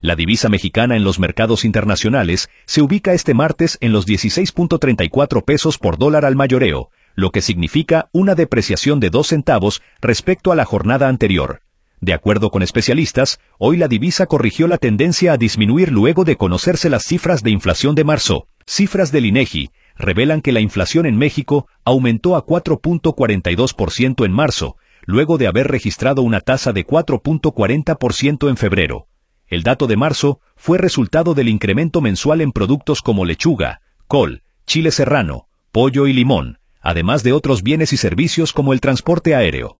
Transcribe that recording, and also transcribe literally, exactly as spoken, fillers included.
La divisa mexicana en los mercados internacionales se ubica este martes en los dieciséis punto treinta y cuatro pesos por dólar al mayoreo, lo que significa una depreciación de dos centavos respecto a la jornada anterior. De acuerdo con especialistas, hoy la divisa corrigió la tendencia a disminuir luego de conocerse las cifras de inflación de marzo. Cifras del INEGI revelan que la inflación en México aumentó a cuatro punto cuarenta y dos por ciento en marzo, luego de haber registrado una tasa de cuatro punto cuarenta por ciento en febrero. El dato de marzo fue resultado del incremento mensual en productos como lechuga, col, chile serrano, pollo y limón, además de otros bienes y servicios como el transporte aéreo.